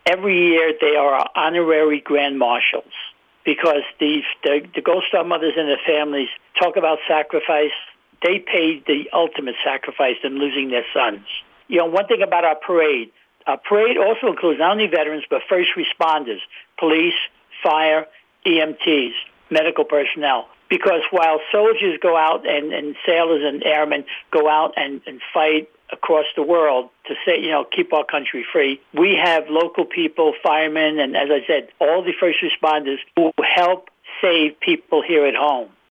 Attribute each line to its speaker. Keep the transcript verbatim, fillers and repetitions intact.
Speaker 1: every year they are honorary grand marshals because the, the, the Gold Star mothers and their families talk about sacrifice. They paid the ultimate sacrifice in losing their sons. You know, one thing about our parade, our parade also includes not only veterans, but first responders, police, fire, E M Ts, medical personnel. Because while soldiers go out and, and sailors and airmen go out and, and fight across the world to say, you know, keep our country free, we have local people, firemen, and as I said, all the first responders who help save people here at home.